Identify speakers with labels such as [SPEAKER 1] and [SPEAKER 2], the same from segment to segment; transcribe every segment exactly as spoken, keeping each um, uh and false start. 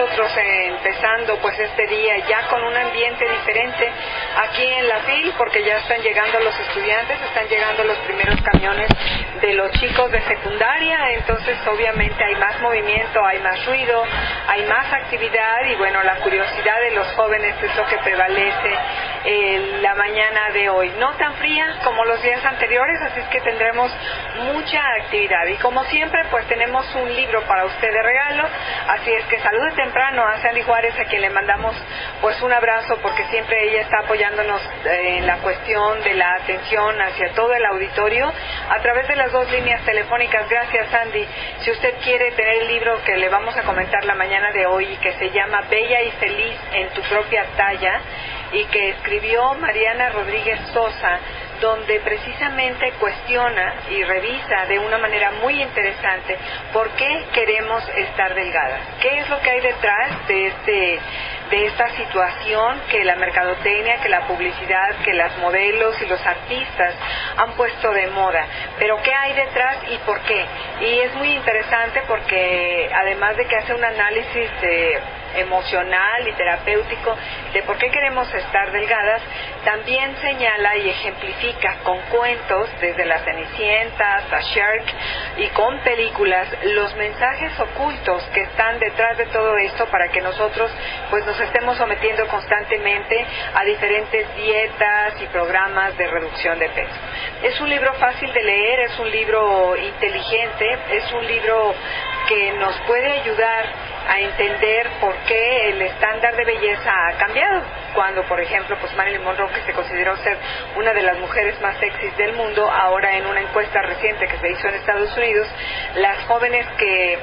[SPEAKER 1] nosotros eh, empezando pues este día ya con un ambiente diferente aquí en la FIL, porque ya están llegando los estudiantes, están llegando los primeros camiones de los chicos de secundaria, entonces obviamente hay más movimiento, hay más ruido, hay más actividad y bueno, la curiosidad de los jóvenes es lo que prevalece eh, la mañana de hoy. No tan fría como los días anteriores, así es que tendremos mucha actividad y como siempre pues tenemos un libro para usted de regalo, así es que salude temprano a Sandy Juárez, a quien le mandamos pues un abrazo porque siempre ella está apoyándonos eh, en la cuestión de la atención hacia todo el auditorio a través de las dos líneas telefónicas. Gracias, Sandy. Si usted quiere tener el libro que le vamos a comentar la mañana de hoy y que se llama Bella y Feliz en tu propia talla y que escribió Mariana Rodríguez Sosa, donde precisamente cuestiona y revisa de una manera muy interesante por qué queremos estar delgadas, qué es lo que hay detrás de este de esta situación que la mercadotecnia, que la publicidad, que las modelos y los artistas han puesto de moda, pero qué hay detrás y por qué. Y es muy interesante porque además de que hace un análisis de emocional y terapéutico de por qué queremos estar delgadas, también señala y ejemplifica con cuentos desde la Cenicienta hasta Shrek y con películas los mensajes ocultos que están detrás de todo esto para que nosotros pues nos estemos sometiendo constantemente a diferentes dietas y programas de reducción de peso. Es un libro fácil de leer, es un libro inteligente, es un libro que nos puede ayudar a entender por qué el estándar de belleza ha cambiado. Cuando, por ejemplo, pues Marilyn Monroe, que se consideró ser una de las mujeres más sexys del mundo, ahora en una encuesta reciente que se hizo en Estados Unidos, las jóvenes que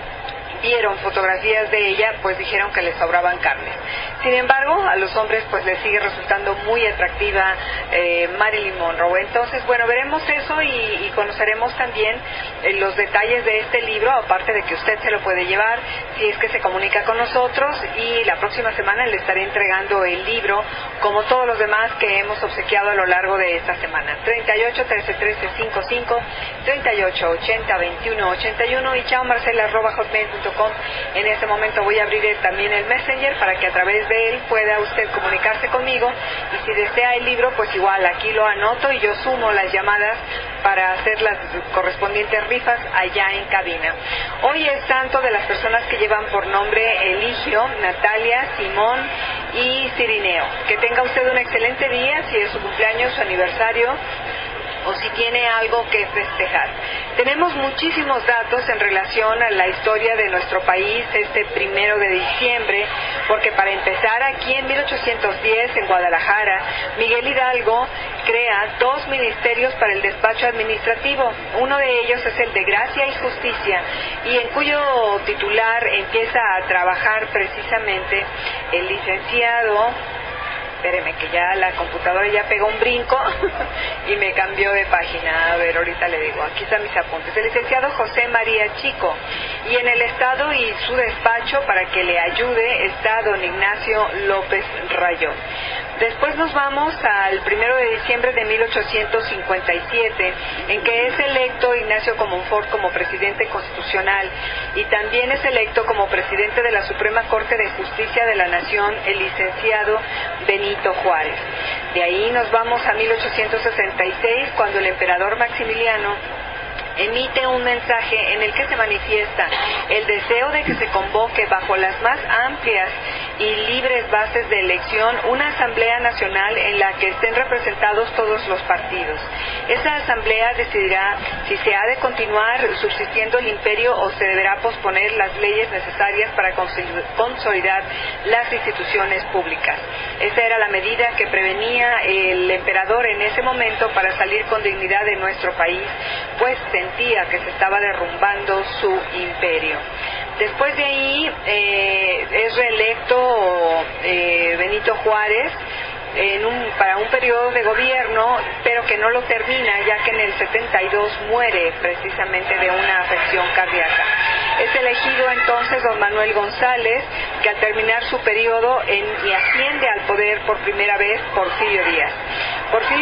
[SPEAKER 1] vieron fotografías de ella, pues dijeron que les sobraban carnes. Sin embargo, a los hombres pues les sigue resultando muy atractiva eh, Marilyn Monroe. Entonces, bueno, veremos eso y, y conoceremos también eh, los detalles de este libro, aparte de que usted se lo puede llevar si es que se comunica con nosotros, y la próxima semana le estaré entregando el libro, como todos los demás que hemos obsequiado a lo largo de esta semana. treinta y ocho, trece, trece, cincuenta y cinco, treinta y ocho, ochenta, veintiuno, ochenta y uno y chao marcela arroba hotmail punto com. En este momento voy a abrir también el Messenger para que a través de él pueda usted comunicarse conmigo, y si desea el libro pues igual aquí lo anoto y yo sumo las llamadas para hacer las correspondientes rifas allá en cabina. Hoy es santo de las personas que llevan por nombre Eligio, Natalia, Simón y Cirineo. Que tenga usted un excelente día, si es su cumpleaños, su aniversario o si tiene algo que festejar. Tenemos muchísimos datos en relación a la historia de nuestro país este primero de diciembre, porque para empezar, aquí en mil ochocientos diez, en Guadalajara, Miguel Hidalgo crea dos ministerios para el despacho administrativo. Uno de ellos es el de Gracia y Justicia, y en cuyo titular empieza a trabajar precisamente el licenciado... Espéreme, que ya la computadora ya pegó un brinco y me cambió de página. A ver, ahorita le digo, aquí están mis apuntes. El licenciado José María Chico. Y en el Estado y su despacho, para que le ayude, está don Ignacio López Rayón. Después nos vamos al primero de diciembre de mil ochocientos cincuenta y siete, en que es electo Ignacio Comonfort como presidente constitucional, y también es electo como presidente de la Suprema Corte de Justicia de la Nación el licenciado Benito Juárez. De ahí nos vamos a mil ochocientos sesenta y seis, cuando el emperador Maximiliano emite un mensaje en el que se manifiesta el deseo de que se convoque bajo las más amplias y libres bases de elección una asamblea nacional en la que estén representados todos los partidos. Esa asamblea decidirá si se ha de continuar subsistiendo el imperio o se deberá posponer las leyes necesarias para consolidar las instituciones públicas. Esa era la medida que prevenía el emperador en ese momento para salir con dignidad de nuestro país, pues sentía que se estaba derrumbando su imperio. Después de ahí eh, es reelecto eh, Benito Juárez en un, para un periodo de gobierno, pero que no lo termina, ya que en el setenta y dos muere precisamente de una afección cardíaca. Es elegido entonces don Manuel González, que al terminar su periodo en, y asciende al poder por primera vez Porfirio Díaz. Porfirio Díaz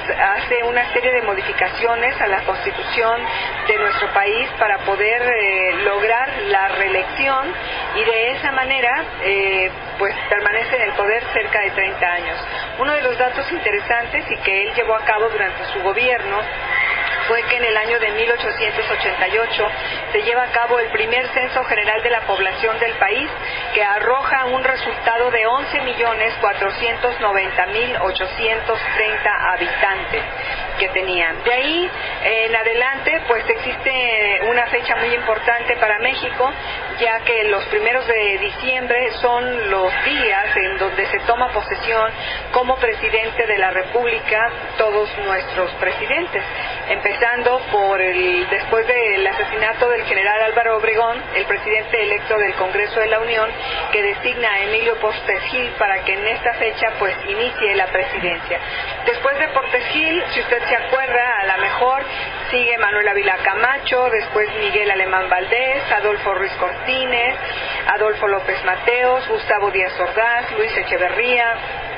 [SPEAKER 1] hace una serie de modificaciones a la Constitución de nuestro país para poder eh, lograr la reelección y de esa manera eh, pues permanece en el poder cerca de treinta años. Uno de los datos interesantes y que él llevó a cabo durante su gobierno fue que en el año de mil ochocientos ochenta y ocho se lleva a cabo el primer censo general de la población del país, que arroja un resultado de once millones cuatrocientos noventa mil ochocientos treinta habitantes que tenían. De ahí en adelante, pues existe una fecha muy importante para México, ya que los primeros de diciembre son los días en donde se toma posesión como presidente de la República todos nuestros presidentes, empezando por el después del asesinato del general Álvaro Obregón, el presidente electo del Congreso de la Unión, que designa a Emilio Portes Gil para que en esta fecha pues inicie la presidencia. Después de Portes Gil, si usted se acuerda, a lo mejor sigue Manuel Ávila Camacho, después Miguel Alemán Valdés, Adolfo Ruiz Cortines, Adolfo López Mateos, Gustavo Díaz Ordaz, Luis Echeverría,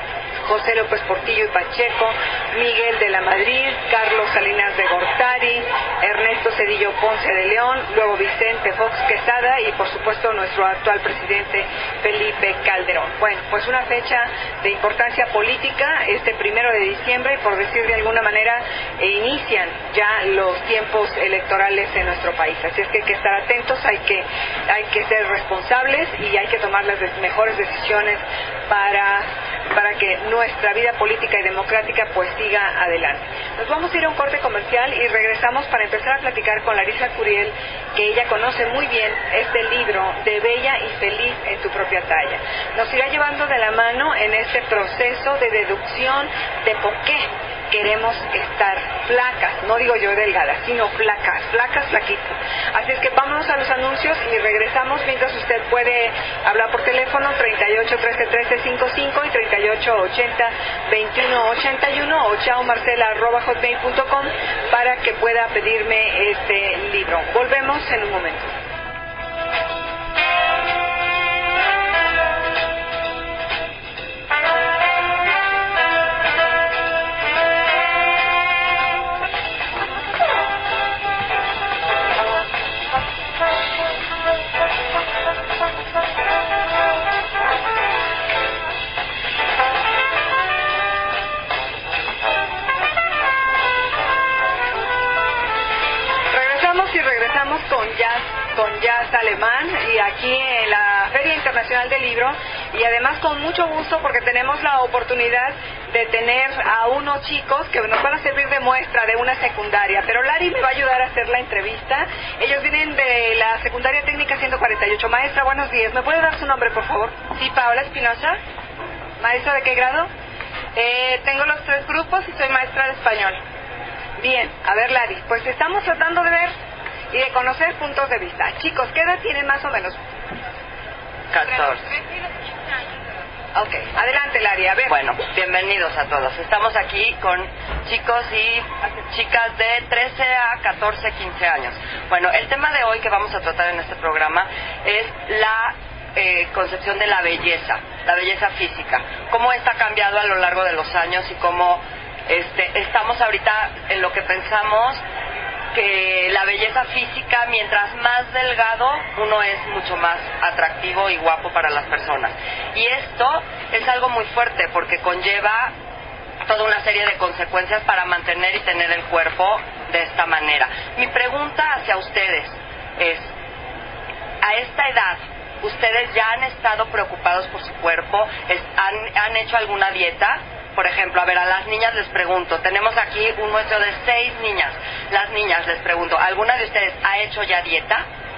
[SPEAKER 1] José López Portillo y Pacheco, Miguel de la Madrid, Carlos Salinas de Gortari, Ernesto Zedillo Ponce de León, luego Vicente Fox Quesada y por supuesto nuestro actual presidente Felipe Calderón. Bueno, pues una fecha de importancia política, este primero de diciembre, y por decir de alguna manera, eh, inician ya los tiempos electorales en nuestro país. Así es que hay que estar atentos, hay que, hay que ser responsables y hay que tomar las mejores decisiones para, para que nuestra vida política y democrática pues siga adelante. Nos vamos a ir a un corte comercial y regresamos para empezar a platicar con Larisa Curiel, que ella conoce muy bien este libro de Bella y Feliz en tu propia talla. Nos irá llevando de la mano en este proceso de deducción de por qué queremos estar flacas, no digo yo delgadas, sino flacas, flacas, flaquitas. Así es que vámonos a los anuncios y regresamos mientras usted puede hablar por teléfono treinta y ocho, trece, trece, cincuenta y cinco y treinta y ocho, ochenta, veintiuno, ochenta y uno o chaomarcela arroba hotmail punto com para que pueda pedirme este libro. Volvemos en un momento. Con jazz, con jazz alemán y aquí en la Feria Internacional del Libro, y además con mucho gusto porque tenemos la oportunidad de tener a unos chicos que nos van a servir de muestra de una secundaria, pero Lari me va a ayudar a hacer la entrevista. Ellos vienen de la secundaria técnica ciento cuarenta y ocho. Maestra, buenos días, ¿me puede dar su nombre por favor?
[SPEAKER 2] Sí, Paola Espinosa.
[SPEAKER 1] ¿Maestra de qué grado?
[SPEAKER 2] Eh, tengo los tres grupos y soy maestra de español.
[SPEAKER 1] Bien, a ver Lari, pues estamos tratando de ver y de conocer puntos de vista. Chicos, ¿qué edad tienen más o menos?
[SPEAKER 3] catorce.
[SPEAKER 1] Ok, adelante Lari, a ver.
[SPEAKER 3] Bueno, bienvenidos a todos. Estamos aquí con chicos y chicas de trece a catorce, quince años. Bueno, el tema de hoy que vamos a tratar en este programa es la eh, concepción de la belleza, la belleza física. Cómo esta ha cambiado a lo largo de los años y cómo este, estamos ahorita en lo que pensamos que la belleza física, mientras más delgado, uno es mucho más atractivo y guapo para las personas. Y esto es algo muy fuerte porque conlleva toda una serie de consecuencias para mantener y tener el cuerpo de esta manera. Mi pregunta hacia ustedes es, a esta edad, ¿ustedes ya han estado preocupados por su cuerpo? ¿Han, han hecho alguna dieta? Por ejemplo, a ver, a las niñas les pregunto, tenemos aquí un muestreo de seis niñas. Las niñas les pregunto, ¿alguna de ustedes ha hecho ya dieta?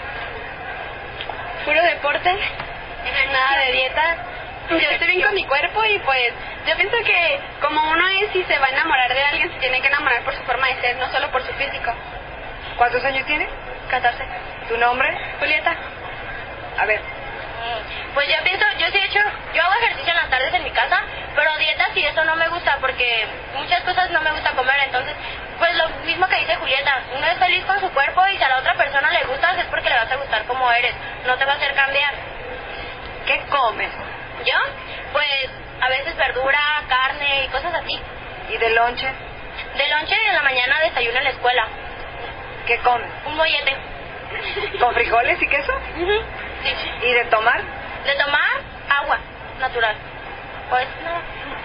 [SPEAKER 2] Puro deporte, nada de dieta. Yo estoy bien con mi cuerpo y pues yo pienso que como uno es y se va a enamorar de alguien, se tiene que enamorar por su forma de ser, no solo por su físico.
[SPEAKER 1] ¿Cuántos años tienes?
[SPEAKER 2] catorce.
[SPEAKER 1] ¿Tu nombre?
[SPEAKER 2] Julieta.
[SPEAKER 1] A ver.
[SPEAKER 4] Pues yo pienso, yo sí he hecho, yo hago ejercicio en las tardes en mi casa, pero dietas y eso no me gusta porque muchas cosas no me gusta comer, entonces, pues lo mismo que dice Julieta, uno es feliz con su cuerpo y si a la otra persona le gustas es porque le vas a gustar como eres, no te va a hacer cambiar.
[SPEAKER 1] ¿Qué comes?
[SPEAKER 4] ¿Yo? Pues a veces verdura, carne y cosas así.
[SPEAKER 1] ¿Y de lonche?
[SPEAKER 4] De lonche en la mañana desayuno en la escuela.
[SPEAKER 1] ¿Qué comes?
[SPEAKER 4] Un mollete.
[SPEAKER 1] ¿Con frijoles y queso?
[SPEAKER 4] Uh-huh. Sí.
[SPEAKER 1] ¿Y de tomar?
[SPEAKER 4] De tomar agua natural. Pues no.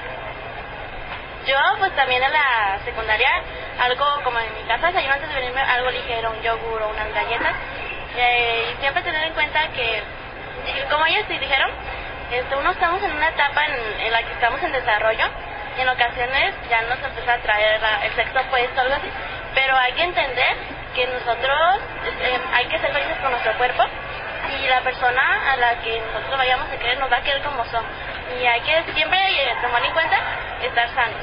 [SPEAKER 4] Yo pues también en la secundaria, algo como en mi casa, desayuno antes de venirme, algo ligero, un yogur o unas galletas. Eh, y siempre tener en cuenta que, como ellos sí dijeron, este, uno estamos en una etapa en, en la que estamos en desarrollo y en ocasiones ya nos empieza a traer la, el sexo opuesto o algo así, pero hay que entender que nosotros eh, hay que ser felices con nuestro cuerpo y la persona a la que nosotros vayamos a querer nos va a querer como son y hay que siempre eh, tomar en cuenta estar sanos.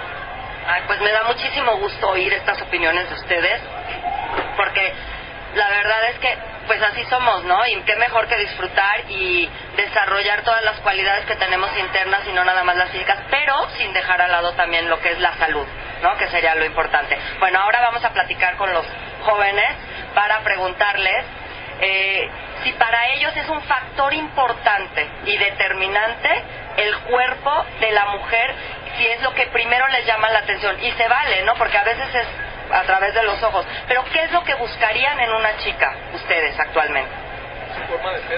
[SPEAKER 3] Ay, pues me da muchísimo gusto oír estas opiniones de ustedes, porque la verdad es que pues así somos, ¿no? Y qué mejor que disfrutar y desarrollar todas las cualidades que tenemos internas y no nada más las físicas, pero sin dejar al lado también lo que es la salud, ¿no? Que sería lo importante. Bueno, ahora vamos a platicar con los jóvenes para preguntarles eh, si para ellos es un factor importante y determinante el cuerpo de la mujer, si es lo que primero les llama la atención. Y se vale, ¿no? Porque a veces es a través de los ojos. Pero ¿qué es lo que buscarían en una chica ustedes actualmente?
[SPEAKER 5] Su forma de ser,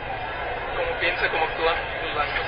[SPEAKER 5] cómo piensa, cómo actúa, sus rasgos.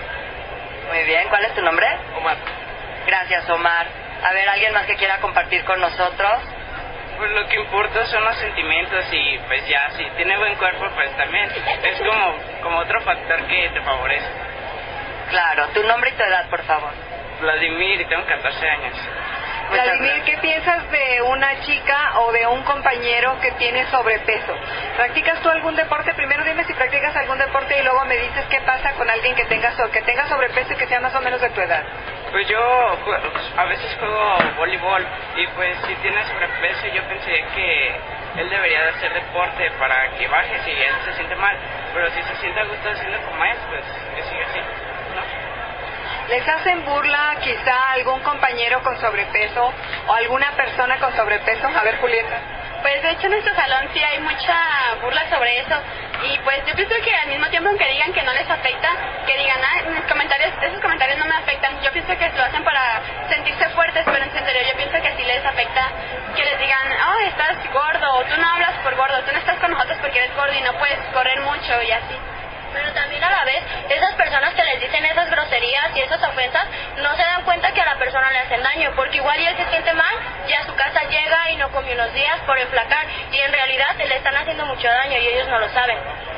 [SPEAKER 3] Muy bien, ¿cuál es tu nombre?
[SPEAKER 5] Omar.
[SPEAKER 3] Gracias, Omar. A ver, ¿alguien más que quiera compartir con nosotros?
[SPEAKER 6] Pues lo que importa son los sentimientos y pues ya, si tiene buen cuerpo pues también es como, como otro factor que te favorece.
[SPEAKER 3] Claro, tu nombre y tu edad, por favor.
[SPEAKER 6] Vladimir, y tengo catorce años.
[SPEAKER 1] Vladimir, ¿qué piensas de una chica o de un compañero que tiene sobrepeso? ¿Practicas tú algún deporte? Primero dime si practicas algún deporte y luego me dices qué pasa con alguien que tenga, so- que tenga sobrepeso y que sea más o menos de tu edad.
[SPEAKER 6] Pues yo a veces juego voleibol y pues si tiene sobrepeso yo pensé que él debería de hacer deporte para que baje si él se siente mal, pero si se siente a gusto haciendo como es, pues que siga así, ¿no?
[SPEAKER 1] ¿Les hacen burla quizá a algún compañero con sobrepeso o alguna persona con sobrepeso? A ver, Julieta.
[SPEAKER 2] Pues de hecho en nuestro salón sí hay mucha burla sobre eso y pues yo pienso que al mismo tiempo que digan que no les afecta, que digan, ah, mis comentarios, esos comentarios no me afectan, yo pienso que lo hacen para sentirse fuertes, pero en su interior yo pienso que sí les afecta que les digan, oh, estás gordo, o tú no hablas por gordo, tú no estás con nosotros porque eres gordo y no puedes correr mucho y así.
[SPEAKER 4] Pero también a la vez, esas personas que les dicen esas groserías y esas ofensas, no se dan cuenta que a la persona le hacen daño, porque igual y él se siente mal, y a su casa llega y no comió unos días por enflacar, y en realidad le están haciendo mucho daño y ellos no lo saben.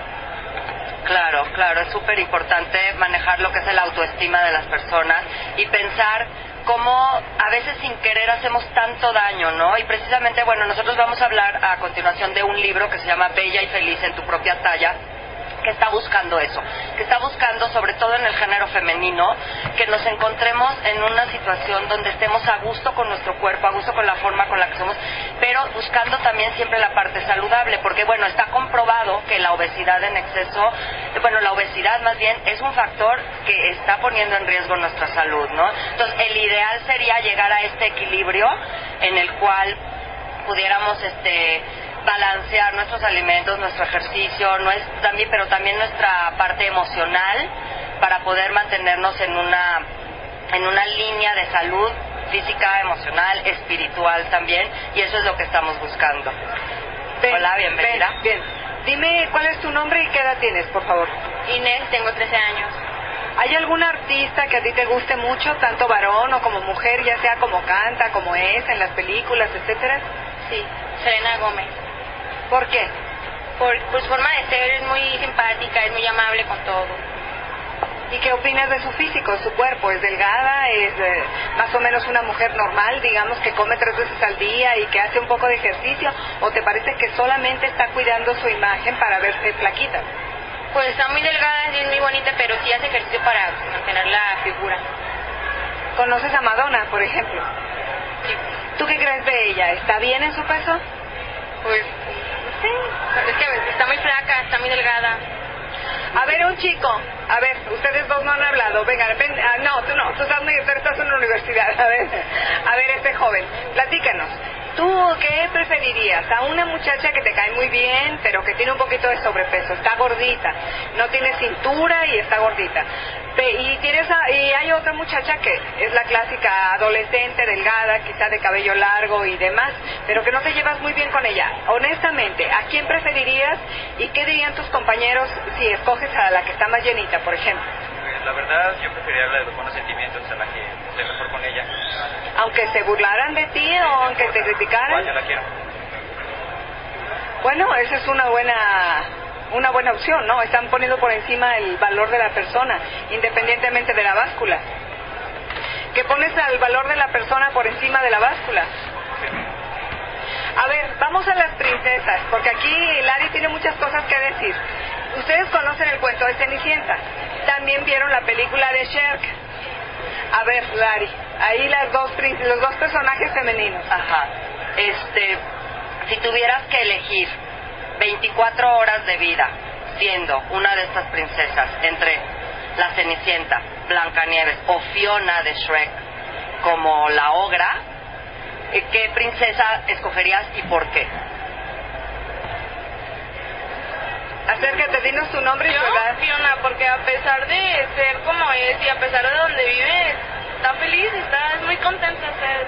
[SPEAKER 3] Claro, claro, es súper importante manejar lo que es el autoestima de las personas y pensar cómo a veces sin querer hacemos tanto daño, ¿no? Y precisamente, bueno, nosotros vamos a hablar a continuación de un libro que se llama Bella y Feliz en tu propia talla, que está buscando eso, que está buscando, sobre todo en el género femenino, que nos encontremos en una situación donde estemos a gusto con nuestro cuerpo, a gusto con la forma con la que somos, pero buscando también siempre la parte saludable, porque bueno, está comprobado que la obesidad en exceso, bueno, la obesidad más bien es un factor que está poniendo en riesgo nuestra salud, ¿no? Entonces, el ideal sería llegar a este equilibrio en el cual pudiéramos, este... balancear nuestros alimentos, nuestro ejercicio, no es, también, pero también nuestra parte emocional para poder mantenernos en una en una línea de salud física, emocional, espiritual también, y eso es lo que estamos buscando.
[SPEAKER 1] Ven,
[SPEAKER 3] Hola, bienvenida.
[SPEAKER 1] Ven, bien. Dime cuál es tu nombre y qué edad tienes, por favor.
[SPEAKER 2] Inés, tengo trece años.
[SPEAKER 1] ¿Hay algún artista que a ti te guste mucho, tanto varón o como mujer, ya sea como canta, como es, en las películas, etcétera?
[SPEAKER 2] Sí, Selena Gómez.
[SPEAKER 1] ¿Por qué?
[SPEAKER 2] Por, por su forma de ser, es muy simpática, es muy amable con todo.
[SPEAKER 1] ¿Y qué opinas de su físico, su cuerpo? ¿Es delgada? ¿Es eh, más o menos una mujer normal, digamos, que come tres veces al día y que hace un poco de ejercicio? ¿O te parece que solamente está cuidando su imagen para verse flaquita?
[SPEAKER 2] Pues está muy delgada, es muy bonita, pero sí hace ejercicio para mantener la figura.
[SPEAKER 1] ¿Conoces a Madonna, por ejemplo?
[SPEAKER 2] Sí.
[SPEAKER 1] ¿Tú qué crees de ella? ¿Está bien en su peso?
[SPEAKER 2] Pues sí, es que está muy flaca, está muy delgada.
[SPEAKER 1] A ver, un chico, a ver, ustedes dos no han hablado, vengan, ven, ah, no, tú no, tú estás, muy, tú estás en la universidad, a ver, a ver, este joven, platícanos, ¿Tú qué preferirías? ¿A una muchacha que te cae muy bien, pero que tiene un poquito de sobrepeso, está gordita, no tiene cintura y está gordita? Y tienes a, y hay otra muchacha que es la clásica adolescente, delgada, quizá de cabello largo y demás, pero que no te llevas muy bien con ella. Honestamente, ¿a quién preferirías y qué dirían tus compañeros si escoges a la que está más llenita, por ejemplo?
[SPEAKER 7] Pues la verdad, yo preferiría la de los buenos sentimientos, a la que esté mejor con ella.
[SPEAKER 1] Aunque se burlaran de ti o aunque te criticaran.
[SPEAKER 7] Igual yo la quiero.
[SPEAKER 1] Bueno, esa es una buena una buena opción, ¿no? Están poniendo por encima el valor de la persona, independientemente de la báscula. Que pones al valor de la persona por encima de la báscula. A ver, vamos a las princesas, porque aquí Lari tiene muchas cosas que decir. Ustedes conocen el cuento de Cenicienta, también vieron la película de Shrek. A ver, Lari, ahí las dos los dos personajes femeninos.
[SPEAKER 3] Ajá. Este, si tuvieras que elegir veinticuatro horas de vida siendo una de estas princesas entre la Cenicienta, Blancanieves o Fiona de Shrek como la ogra, ¿qué princesa escogerías y por qué?
[SPEAKER 1] Acércate, dinos tu nombre y tu
[SPEAKER 8] Yo,
[SPEAKER 1] edad.
[SPEAKER 8] Fiona, porque a pesar de ser como es y a pesar de donde vive, está feliz, está es muy contenta.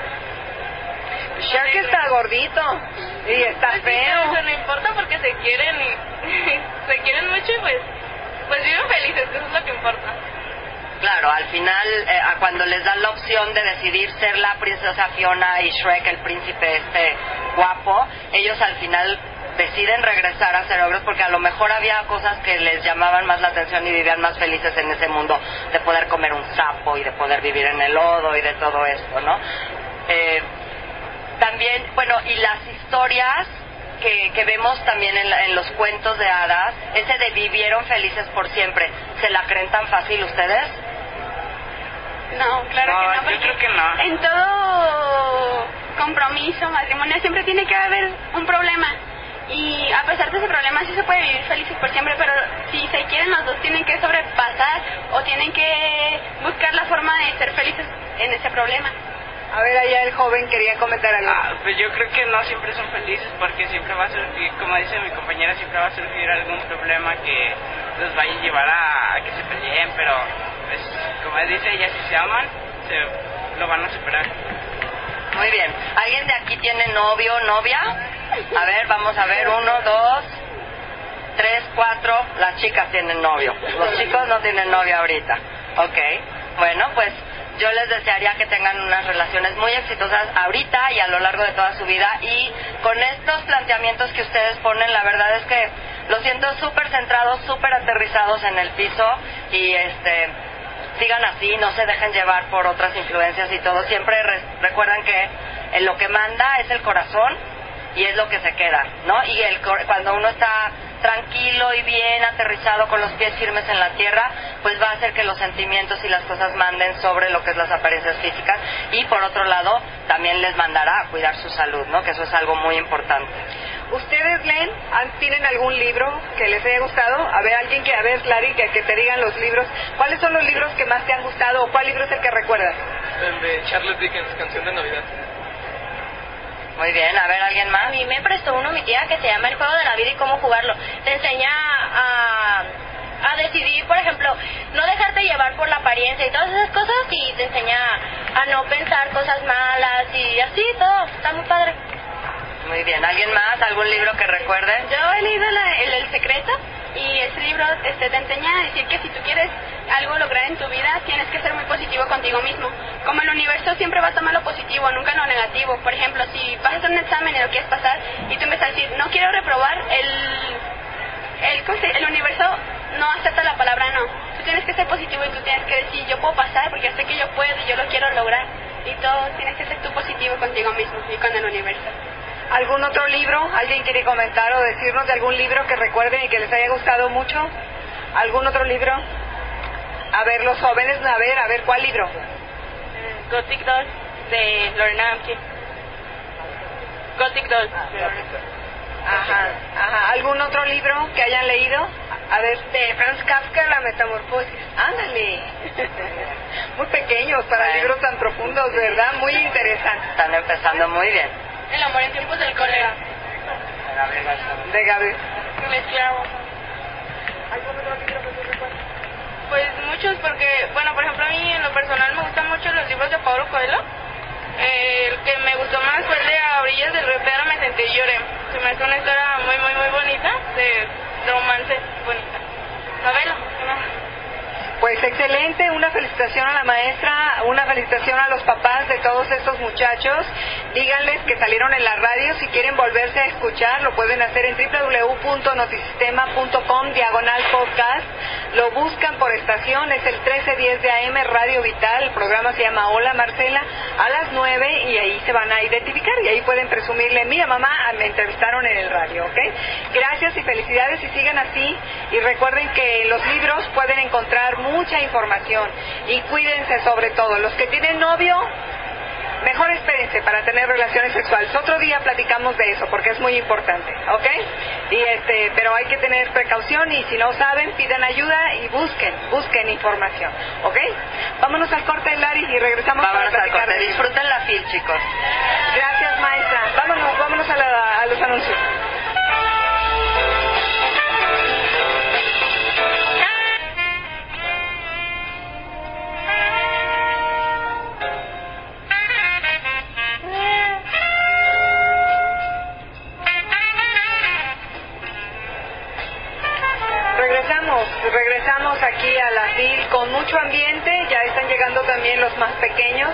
[SPEAKER 8] Está,
[SPEAKER 1] Shrek está gordito y está
[SPEAKER 8] pues sí,
[SPEAKER 1] feo.
[SPEAKER 8] pero eso no importa porque se quieren y se quieren mucho y pues, pues viven felices, eso es lo que importa.
[SPEAKER 3] Claro, al final, eh, a cuando les dan la opción de decidir ser la princesa Fiona y Shrek, el príncipe este guapo, ellos al final deciden regresar a ser ogros porque a lo mejor había cosas que les llamaban más la atención y vivían más felices en ese mundo de poder comer un sapo y de poder vivir en el lodo y de todo esto, ¿no? Eh, también, bueno, y las historias que, que vemos también en, la, en los cuentos de hadas, ese de vivieron felices por siempre, ¿se la creen tan fácil ustedes?
[SPEAKER 2] No, claro
[SPEAKER 6] No,
[SPEAKER 2] que no,
[SPEAKER 6] yo
[SPEAKER 2] porque
[SPEAKER 6] creo que no.
[SPEAKER 2] en todo compromiso, matrimonio, siempre tiene que haber un problema. Y a pesar de ese problema sí se puede vivir felices por siempre, pero si se quieren los dos tienen que sobrepasar o tienen que buscar la forma de ser felices en ese problema.
[SPEAKER 1] A ver, allá el joven quería comentar algo.
[SPEAKER 6] Ah, pues yo creo que no siempre son felices porque siempre va a surgir, como dice mi compañera, siempre va a surgir algún problema que los vaya a llevar a, a que se peleen, pero pues como dice ella, si se aman, se, lo van a superar.
[SPEAKER 3] Muy bien. ¿Alguien de aquí tiene novio o novia? A ver, vamos a ver. Uno, dos, tres, cuatro. Las chicas tienen novio. Los chicos no tienen novio ahorita. Ok. Bueno, pues yo les desearía que tengan unas relaciones muy exitosas ahorita y a lo largo de toda su vida. Y con estos planteamientos que ustedes ponen, la verdad es que los siento súper centrados, súper aterrizados en el piso. Y este... sigan así, no se dejen llevar por otras influencias y todo. Siempre re- recuerdan que en lo que manda es el corazón y es lo que se queda, ¿no? Y el cor- cuando uno está tranquilo y bien aterrizado con los pies firmes en la tierra, pues va a hacer que los sentimientos y las cosas manden sobre lo que es las apariencias físicas. Y por otro lado, también les mandará a cuidar su salud, ¿no? Que eso es algo muy importante.
[SPEAKER 1] ¿Ustedes leen? ¿Tienen algún libro que les haya gustado? A ver, alguien que, a ver, Clary, que, que te digan los libros. ¿Cuáles son los libros que más te han gustado o cuál libro es el que recuerdas?
[SPEAKER 5] El de Charles Dickens, Canción de Navidad.
[SPEAKER 3] Muy bien, a ver, ¿alguien más?
[SPEAKER 4] A mí me prestó uno mi tía que se llama El Juego de la Vida y Cómo Jugarlo. Te enseña a, a decidir, por ejemplo, no dejarte llevar por la apariencia y todas esas cosas, y te enseña a no pensar cosas malas y así, todo. Está muy padre.
[SPEAKER 3] Muy bien, ¿alguien más? ¿Algún libro que recuerden?
[SPEAKER 2] Yo he leído la- el, el secreto y ese libro este, te enseña a decir que si tú quieres algo lograr en tu vida tienes que ser muy positivo contigo mismo. Como el universo siempre va a tomar lo positivo, nunca lo negativo. Por ejemplo, si vas a hacer un examen y lo quieres pasar y tú empiezas a decir no quiero reprobar, el, el, ¿cómo se dice? El universo no acepta la palabra no. Tú tienes que ser positivo y tú tienes que decir yo puedo pasar porque yo sé que yo puedo y yo lo quiero lograr. Y todo tienes que ser tú positivo contigo mismo y con el universo.
[SPEAKER 1] ¿Algún otro libro? ¿Alguien quiere comentar o decirnos de algún libro que recuerden y que les haya gustado mucho? ¿Algún otro libro? A ver, los jóvenes, a ver, a ver, ¿cuál libro?
[SPEAKER 8] Gothic Doll de Lorena Amke. Gothic Doll.
[SPEAKER 1] Ajá, ajá. ¿Algún otro libro que hayan leído? A ver, de Franz Kafka, La Metamorfosis. Ándale. Muy pequeños para
[SPEAKER 3] Bueno.
[SPEAKER 1] libros tan profundos, ¿verdad? Muy interesantes.
[SPEAKER 3] Están empezando muy bien.
[SPEAKER 8] El amor en tiempos del cólera.
[SPEAKER 1] De Gabriel.
[SPEAKER 8] El esclavo. Pues muchos, porque, bueno, por ejemplo, a mí en lo personal me gustan mucho los libros de Paulo Coelho. Eh, el que me gustó más fue el de A orillas del río Piedra, me senté y lloré. Se me hace una historia muy, muy, muy bonita, de romance bonita. Novela, ¿no?
[SPEAKER 1] Pues excelente, una felicitación a la maestra, una felicitación a los papás de todos estos muchachos. Díganles que salieron en la radio, si quieren volverse a escuchar, lo pueden hacer en doble u doble u doble u punto notisistema punto com diagonal podcast. Lo buscan por estación, es el trece diez de A M Radio Vital, el programa se llama Hola Marcela, a las nueve, y ahí se van a identificar y ahí pueden presumirle, mira mamá, me entrevistaron en el radio, ¿ok? Gracias y felicidades y sigan así, y recuerden que en los libros pueden encontrar mucha información y cuídense sobre todo. Los que tienen novio, mejor espérense para tener relaciones sexuales. Otro día platicamos de eso porque es muy importante, ¿ok? Y este, pero hay que tener precaución y si no saben, pidan ayuda y busquen, busquen información, ¿ok? Vámonos al corte, Lari, y regresamos.
[SPEAKER 3] Vámonos
[SPEAKER 1] para
[SPEAKER 3] al
[SPEAKER 1] platicar
[SPEAKER 3] corte.
[SPEAKER 1] de
[SPEAKER 3] Disfruten la fil, chicos.
[SPEAKER 1] Gracias, maestra. Vámonos, vámonos a, la, a los anuncios. Regresamos, regresamos aquí a la FIL con mucho ambiente, ya están llegando también los más pequeños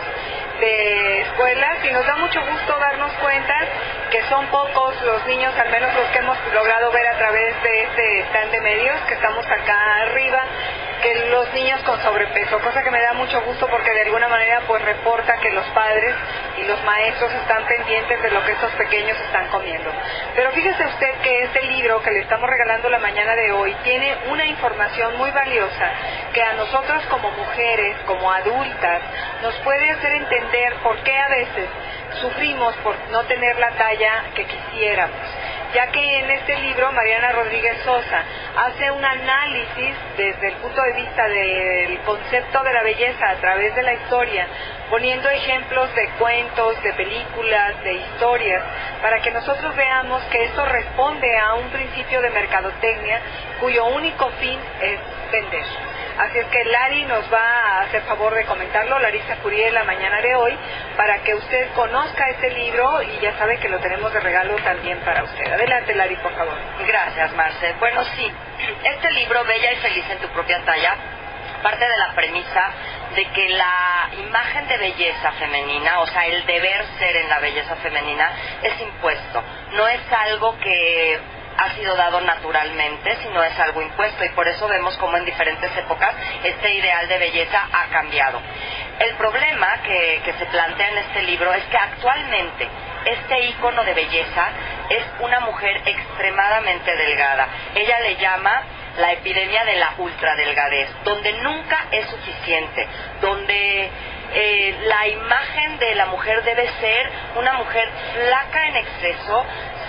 [SPEAKER 1] de escuelas y nos da mucho gusto darnos cuenta que son pocos los niños, al menos los que hemos logrado ver a través de este stand de medios que estamos acá arriba, que los niños con sobrepeso, cosa que me da mucho gusto porque de alguna manera pues reporta que los padres y los maestros están pendientes de lo que estos pequeños están comiendo. Pero fíjese usted que este libro que le estamos regalando la mañana de hoy tiene una información muy valiosa que a nosotros como mujeres, como adultas, nos puede hacer entender por qué a veces sufrimos por no tener la talla que quisiéramos, ya que en este libro Mariana Rodríguez Sosa hace un análisis desde el punto de vista del concepto de la belleza a través de la historia, poniendo ejemplos de cuentos, de películas, de historias, para que nosotros veamos que esto responde a un principio de mercadotecnia cuyo único fin es vender. Así es que Lari nos va a hacer favor de comentarlo, Larisa Curiel, la mañana de hoy, para que usted conozca este libro y ya sabe que lo tenemos de regalo también para usted. Adelante, Lari, por favor.
[SPEAKER 3] Gracias, Marce. Bueno, sí, este libro, Bella y Feliz en tu propia talla, parte de la premisa de que la imagen de belleza femenina, o sea, el deber ser en la belleza femenina, es impuesto. No es algo que ha sido dado naturalmente, sino es algo impuesto, y por eso vemos cómo en diferentes épocas este ideal de belleza ha cambiado. El problema que, que se plantea en este libro es que actualmente este ícono de belleza es una mujer extremadamente delgada. Ella le llama la epidemia de la ultradelgadez, donde nunca es suficiente, donde eh, la imagen de la mujer debe ser una mujer flaca en exceso,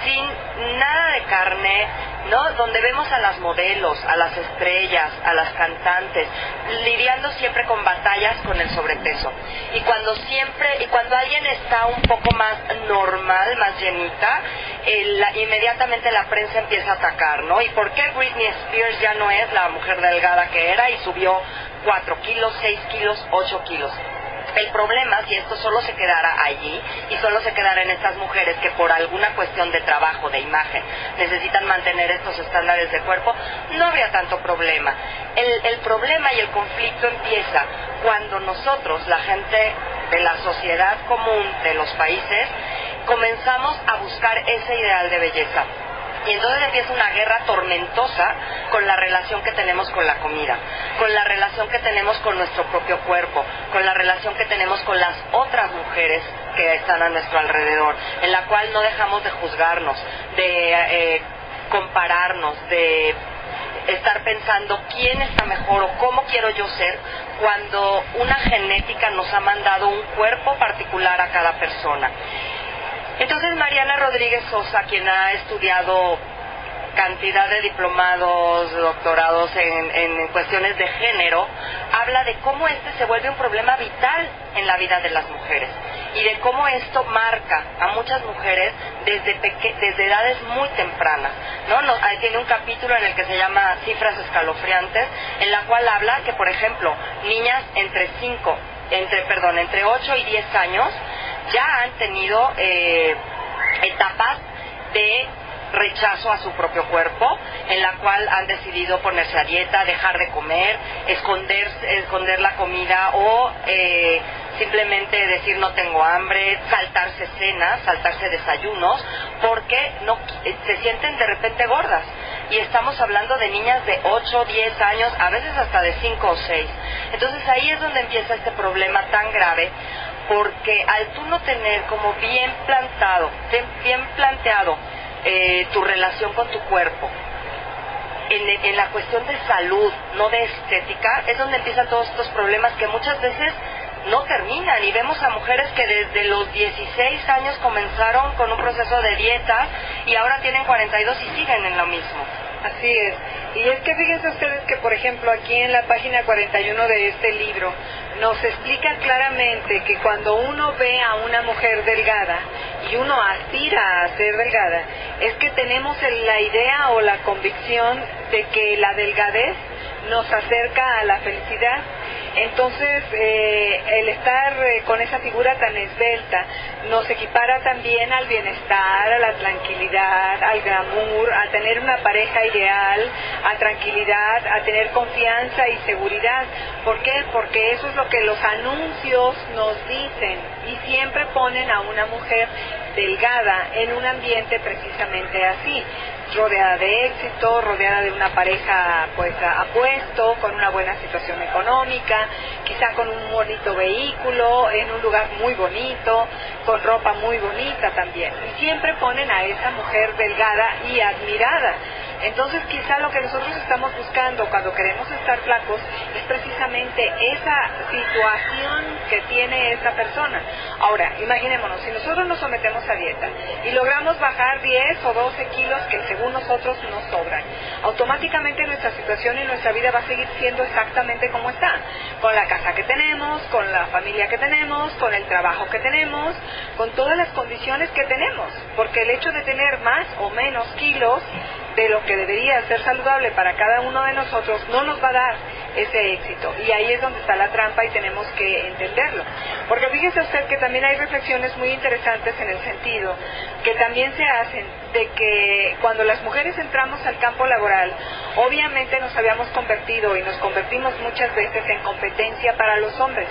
[SPEAKER 3] sin nada de carne, ¿no? Donde vemos a las modelos, a las estrellas, a las cantantes, lidiando siempre con batallas con el sobrepeso. Y cuando siempre, y cuando alguien está un poco más normal, más llenita, eh, la, inmediatamente la prensa empieza a atacar, ¿no? ¿Y por qué Britney Spears ya no es la mujer delgada que era y subió cuatro kilos, seis kilos, ocho kilos? El problema, si esto solo se quedara allí y solo se quedara en estas mujeres que por alguna cuestión de trabajo, de imagen, necesitan mantener estos estándares de cuerpo, no habría tanto problema. El, el problema y el conflicto empieza cuando nosotros, la gente de la sociedad común de los países, comenzamos a buscar ese ideal de belleza. Y entonces empieza una guerra tormentosa con la relación que tenemos con la comida, con la relación que tenemos con nuestro propio cuerpo, con la relación que tenemos con las otras mujeres que están a nuestro alrededor, en la cual no dejamos de juzgarnos, de eh, compararnos, de estar pensando quién está mejor o cómo quiero yo ser, cuando una genética nos ha mandado un cuerpo particular a cada persona. Entonces Mariana Rodríguez Sosa, quien ha estudiado cantidad de diplomados, doctorados en, en cuestiones de género, habla de cómo este se vuelve un problema vital en la vida de las mujeres. y de cómo esto marca a muchas mujeres desde peque desde edades muy tempranas, ¿no? No, tiene un capítulo en el que se llama Cifras escalofriantes, en la cual habla que, por ejemplo, niñas entre cinco, entre, perdón, entre ocho y diez años ya han tenido eh, etapas de rechazo a su propio cuerpo, en la cual han decidido ponerse a dieta, dejar de comer, esconder, esconder la comida o eh, simplemente decir no tengo hambre, saltarse cenas, saltarse desayunos, porque no se sienten de repente gordas. Y estamos hablando de niñas de ocho, diez años, a veces hasta de cinco o seis. Entonces ahí es donde empieza este problema tan grave, porque al tú no tener como bien plantado, bien planteado eh, tu relación con tu cuerpo, en, en la cuestión de salud, no de estética, es donde empiezan todos estos problemas que muchas veces no terminan, y vemos a mujeres que desde los dieciséis años comenzaron con un proceso de dieta y ahora tienen cuarenta y dos y siguen en lo mismo.
[SPEAKER 1] Así es. Y es que fíjense ustedes que, por ejemplo, aquí en la página cuarenta y uno de este libro nos explica claramente que cuando uno ve a una mujer delgada y uno aspira a ser delgada, es que tenemos la idea o la convicción de que la delgadez nos acerca a la felicidad. Entonces, eh, el estar eh, con esa figura tan esbelta nos equipara también al bienestar, a la tranquilidad, al glamour, a tener una pareja ideal, a tranquilidad, a tener confianza y seguridad. ¿Por qué? Porque eso es lo que los anuncios nos dicen, y siempre ponen a una mujer delgada en un ambiente precisamente así, rodeada de éxito, rodeada de una pareja pues apuesto, con una buena situación económica, quizá con un bonito vehículo, en un lugar muy bonito, con ropa muy bonita también. Y siempre ponen a esa mujer delgada y admirada. Entonces quizá lo que nosotros estamos buscando cuando queremos estar flacos es precisamente esa situación que tiene esa persona. Ahora, imaginémonos, si nosotros nos sometemos a dieta y logramos bajar diez o doce kilos que según nosotros nos sobran, automáticamente nuestra situación y nuestra vida va a seguir siendo exactamente como está, con la casa que tenemos, con la familia que tenemos, con el trabajo que tenemos, con todas las condiciones que tenemos, porque el hecho de tener más o menos kilos de lo que debería ser saludable para cada uno de nosotros no nos va a dar ese éxito, y ahí es donde está la trampa y tenemos que entenderlo. Porque fíjese usted que también hay reflexiones muy interesantes en el sentido que también se hacen de que cuando las mujeres entramos al campo laboral, obviamente nos habíamos convertido y nos convertimos muchas veces en competencia para los hombres,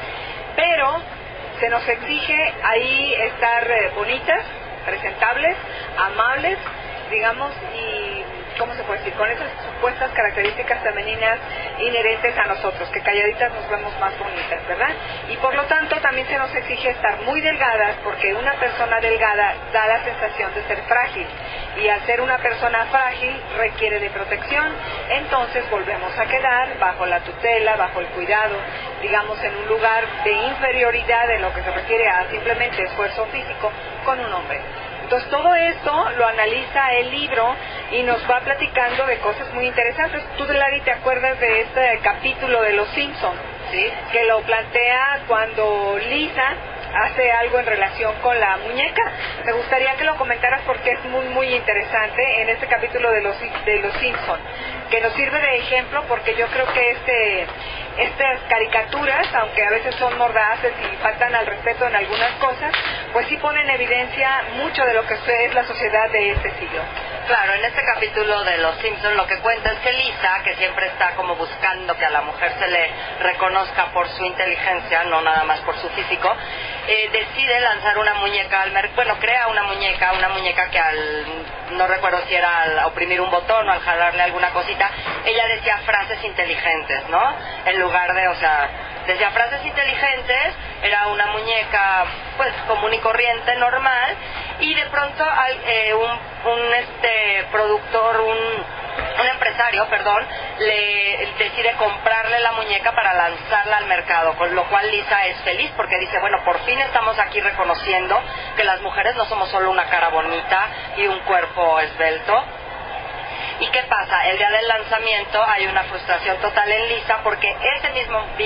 [SPEAKER 1] pero se nos exige ahí estar eh, bonitas, presentables, amables, digamos, y ¿cómo se puede decir? Con esas supuestas características femeninas inherentes a nosotros, que calladitas nos vemos más bonitas, ¿verdad? Y por lo tanto también se nos exige estar muy delgadas, porque una persona delgada da la sensación de ser frágil, y al ser una persona frágil requiere de protección. Entonces volvemos a quedar bajo la tutela, bajo el cuidado, digamos, en un lugar de inferioridad en lo que se refiere a simplemente esfuerzo físico con un hombre. Entonces todo esto lo analiza el libro y nos va platicando de cosas muy interesantes. Tú, Lari, ¿te acuerdas de este capítulo de Los Simpson? ¿Sí? Que lo plantea cuando Lisa hace algo en relación con la muñeca. Me gustaría que lo comentaras porque es muy muy interesante en este capítulo de los de los Simpson, que nos sirve de ejemplo, porque yo creo que este estas caricaturas, aunque a veces son mordaces y faltan al respeto en algunas cosas, pues sí ponen en evidencia mucho de lo que es la sociedad de este siglo.
[SPEAKER 3] Claro, en este capítulo de Los Simpson lo que cuenta es que Lisa, que siempre está como buscando que a la mujer se le reconozca por su inteligencia, no nada más por su físico, eh, decide lanzar una muñeca al mercado. Bueno, crea una muñeca, una muñeca que al, no recuerdo si era al oprimir un botón o al jalarle alguna cosita, ella decía frases inteligentes, ¿no? En lugar de, o sea, decía frases inteligentes, era una muñeca pues común y corriente, normal, y de pronto al, eh, un, un este productor, un, un empresario, perdón, le decide comprarle la muñeca para lanzarla al mercado, con lo cual Lisa es feliz porque dice, bueno, por fin estamos aquí reconociendo que las mujeres no somos solo una cara bonita y un cuerpo esbelto. ¿Y qué pasa? El día del lanzamiento hay una frustración total en Lisa porque ese mismo día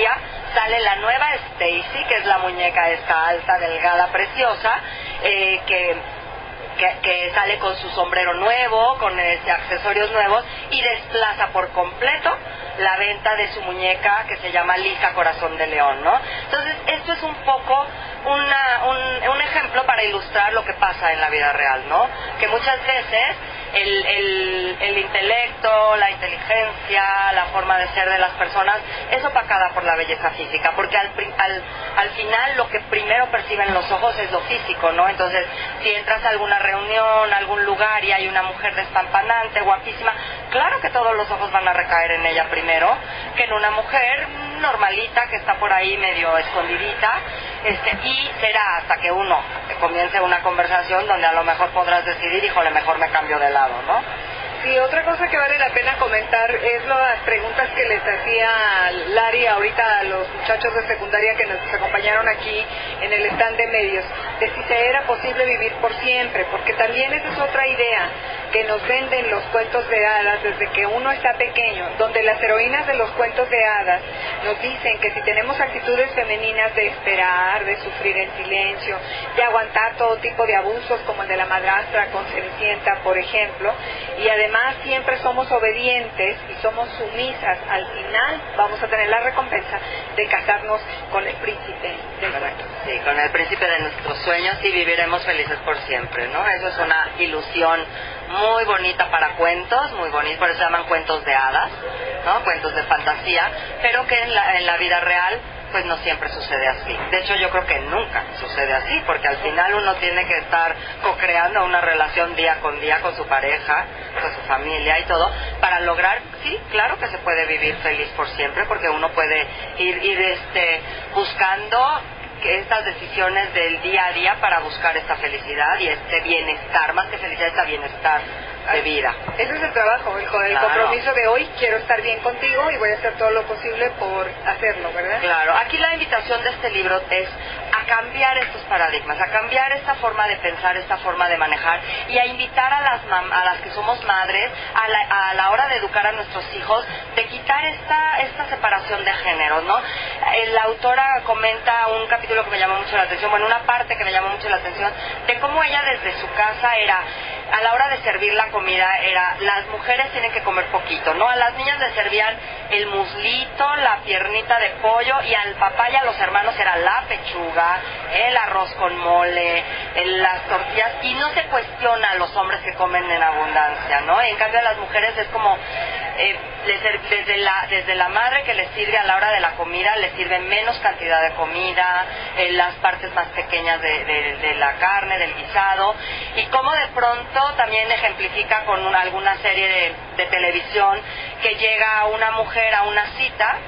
[SPEAKER 3] sale la nueva Stacy, que es la muñeca esta alta, delgada, preciosa, eh, que, que, que sale con su sombrero nuevo, con este, accesorios nuevos, y desplaza por completo la venta de su muñeca que se llama Lisa Corazón de León, ¿no? Entonces, esto es un poco una, un, un ejemplo para ilustrar lo que pasa en la vida real, ¿no? Que muchas veces el, el, el intelecto, la inteligencia, la forma de ser de las personas es opacada por la belleza física, porque al, al, al final lo que primero perciben los ojos es lo físico, ¿no? Entonces, si entras a alguna reunión, a algún lugar y hay una mujer despampanante, guapísima, claro que todos los ojos van a recaer en ella primero que en una mujer normalita que está por ahí medio escondidita, este, y será hasta que uno comience una conversación donde a lo mejor podrás decidir, híjole, mejor me cambio de lado, ¿no?
[SPEAKER 1] Sí, otra cosa que vale la pena comentar es las preguntas que les hacía Lari ahorita a los muchachos de secundaria que nos acompañaron aquí en el stand de medios, de si se era posible vivir por siempre, porque también esa es otra idea que nos venden los cuentos de hadas desde que uno está pequeño, donde las heroínas de los cuentos de hadas nos dicen que si tenemos actitudes femeninas de esperar, de sufrir en silencio, de aguantar todo tipo de abusos como el de la madrastra con Cenicienta, por ejemplo, y además siempre somos obedientes y somos sumisas, al final vamos a tener la recompensa de casarnos con el príncipe del cuento.
[SPEAKER 3] Sí, con el príncipe de nuestros sueños y viviremos felices por siempre, ¿no? Eso es una ilusión muy bonita para cuentos, muy bonita, por eso se llaman cuentos de hadas, ¿no? Cuentos de fantasía, pero que en la, en la vida real pues no siempre sucede así. De hecho, yo creo que nunca sucede así, porque al final uno tiene que estar co-creando una relación día con día con su pareja, con su familia y todo, para lograr, sí, claro que se puede vivir feliz por siempre, porque uno puede ir, ir este, buscando que estas decisiones del día a día para buscar esta felicidad y este bienestar, más que felicidad, este bienestar de vida.
[SPEAKER 1] Ese es el trabajo, el, el
[SPEAKER 3] claro.
[SPEAKER 1] compromiso de hoy, quiero estar bien contigo y voy a hacer todo lo posible por hacerlo, ¿verdad?
[SPEAKER 3] Claro, aquí la invitación de este libro es a cambiar estos paradigmas, a cambiar esta forma de pensar, esta forma de manejar y a invitar a las mam a las que somos madres a la, a la hora de educar a nuestros hijos, de quitar esta, esta separación de géneros, ¿no? La autora comenta un capítulo que me llamó mucho la atención, bueno, una parte que me llamó mucho la atención, de cómo ella desde su casa era, a la hora de servir la comida, era, las mujeres tienen que comer poquito, ¿no? A las niñas les servían el muslito, la piernita de pollo, y al papá y a los hermanos era la pechuga, el arroz con mole, el, las tortillas, y no se cuestiona a los hombres que comen en abundancia, ¿no? En cambio a las mujeres es como, eh, desde, la, desde la madre que les sirve a la hora de la comida, les sirve menos cantidad de comida, eh, las partes más pequeñas de, de, de la carne, del guisado, y como de pronto también ejemplifica con una, alguna serie de, de televisión que llega una mujer a una cita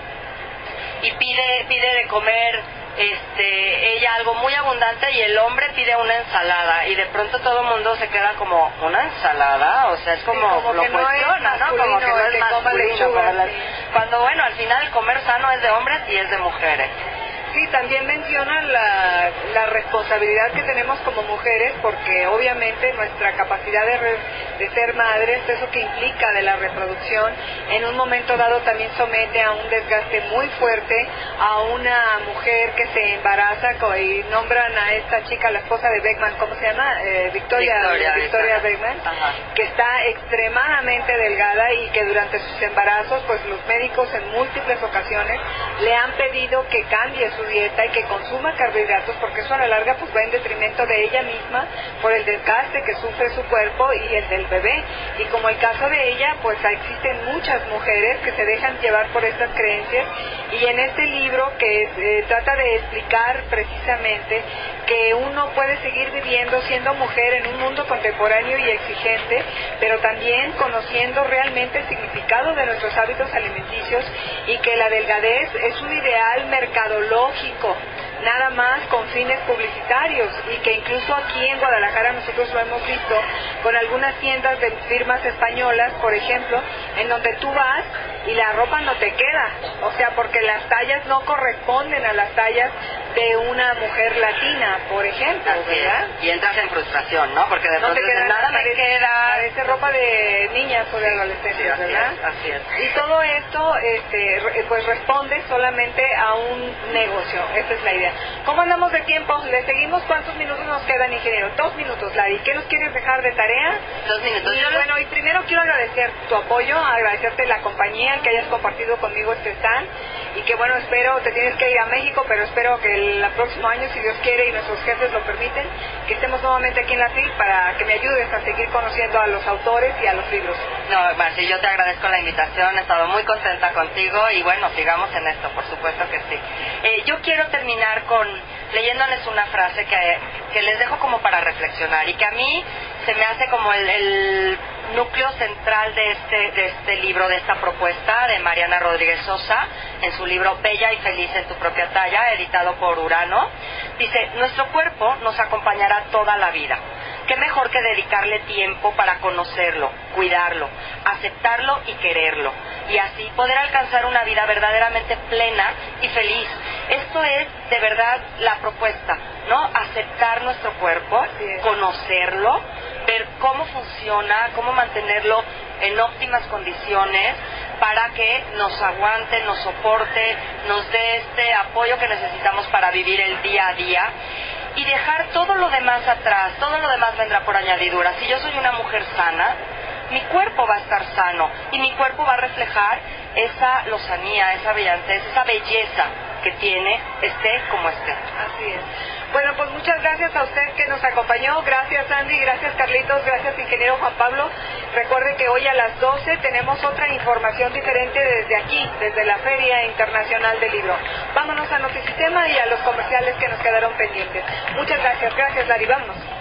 [SPEAKER 3] y pide, pide de comer este, ella algo muy abundante y el hombre pide una ensalada y de pronto todo el mundo se queda como, ¿una ensalada? O sea, es como,
[SPEAKER 1] sí, como
[SPEAKER 3] lo
[SPEAKER 1] que no
[SPEAKER 3] cuestiona,
[SPEAKER 1] es
[SPEAKER 3] ¿no? Como que no es masculino.
[SPEAKER 1] lechuga,
[SPEAKER 3] las...
[SPEAKER 1] sí.
[SPEAKER 3] Cuando, bueno, al final el comer sano es de hombres y es de mujeres.
[SPEAKER 1] Sí, también menciona la, la responsabilidad que tenemos como mujeres, porque obviamente nuestra capacidad de, re, de ser madres, eso que implica de la reproducción, en un momento dado también somete a un desgaste muy fuerte a una mujer que se embaraza y nombran a esta chica, la esposa de Beckman, ¿cómo se llama? Eh, Victoria,
[SPEAKER 3] Victoria,
[SPEAKER 1] Victoria Beckman,
[SPEAKER 3] Ajá.
[SPEAKER 1] que está extremadamente delgada y que durante sus embarazos, pues los médicos en múltiples ocasiones le han pedido que cambie su dieta y que consuma carbohidratos, porque eso a la larga pues va en detrimento de ella misma por el desgaste que sufre su cuerpo y el del bebé. Y como el caso de ella, pues existen muchas mujeres que se dejan llevar por estas creencias, y en este libro que eh, trata de explicar precisamente que uno puede seguir viviendo siendo mujer en un mundo contemporáneo y exigente, pero también conociendo realmente el significado de nuestros hábitos alimenticios, y que la delgadez es un ideal mercadológico nada más con fines publicitarios, y que incluso aquí en Guadalajara nosotros lo hemos visto con algunas tiendas de firmas españolas, por ejemplo, en donde tú vas y la ropa no te queda, o sea, porque las tallas no corresponden a las tallas de una mujer latina, por ejemplo,
[SPEAKER 3] Así
[SPEAKER 1] ¿verdad?
[SPEAKER 3] es. Y entras en frustración, ¿no? Porque de
[SPEAKER 1] No
[SPEAKER 3] pronto
[SPEAKER 1] te
[SPEAKER 3] dices,
[SPEAKER 1] queda
[SPEAKER 3] nada me
[SPEAKER 1] parece-
[SPEAKER 3] queda.
[SPEAKER 1] Parece ropa de niñas o de adolescentes,
[SPEAKER 3] Sí, así
[SPEAKER 1] ¿verdad?
[SPEAKER 3] es, así es.
[SPEAKER 1] Y todo esto, este, re- pues responde solamente a un negocio, esa es la idea. ¿Cómo andamos de tiempo? ¿Le seguimos? ¿Cuántos minutos nos quedan, ingeniero? Dos minutos, Lari. ¿Qué nos quieres dejar de tarea?
[SPEAKER 3] Dos minutos.
[SPEAKER 1] Y
[SPEAKER 3] Yo les-
[SPEAKER 1] bueno, y primero quiero agradecer tu apoyo, agradecerte la compañía, que hayas compartido conmigo este stand, y que bueno, espero, te tienes que ir a México, pero espero que el próximo año, si Dios quiere y nuestros jefes lo permiten, que estemos nuevamente aquí en la F I L para que me ayudes a seguir conociendo a los autores y a los libros.
[SPEAKER 3] No, Marci, yo te agradezco la invitación, he estado muy contenta contigo y bueno, sigamos en esto, por supuesto que sí. Eh, yo quiero terminar con leyéndoles una frase que, que les dejo como para reflexionar y que a mí se me hace como el, el núcleo central de este, de este libro, de esta propuesta de Mariana Rodríguez Sosa, en su libro Bella y Feliz en tu propia talla, editado por Urano. Dice, nuestro cuerpo nos acompañará toda la vida. ¿Qué mejor que dedicarle tiempo para conocerlo, cuidarlo, aceptarlo y quererlo? Y así poder alcanzar una vida verdaderamente plena y feliz. Esto es de verdad la propuesta, ¿no? Aceptar nuestro cuerpo, conocerlo, ver cómo funciona, cómo mantenerlo en óptimas condiciones para que nos aguante, nos soporte, nos dé este apoyo que necesitamos para vivir el día a día. Y dejar todo lo demás atrás, todo lo demás vendrá por añadidura. Si yo soy una mujer sana, mi cuerpo va a estar sano y mi cuerpo va a reflejar esa lozanía, esa brillantez, esa belleza que tiene, esté como esté.
[SPEAKER 1] Así es. Bueno, pues muchas gracias a usted que nos acompañó. Gracias, Andy. Gracias, Carlitos. Gracias, ingeniero Juan Pablo. Recuerde que hoy a las doce tenemos otra información diferente desde aquí, desde la Feria Internacional del Libro. Vámonos a Notisistema y a los comerciales que nos quedaron pendientes. Muchas gracias. Gracias, Lari. Vámonos.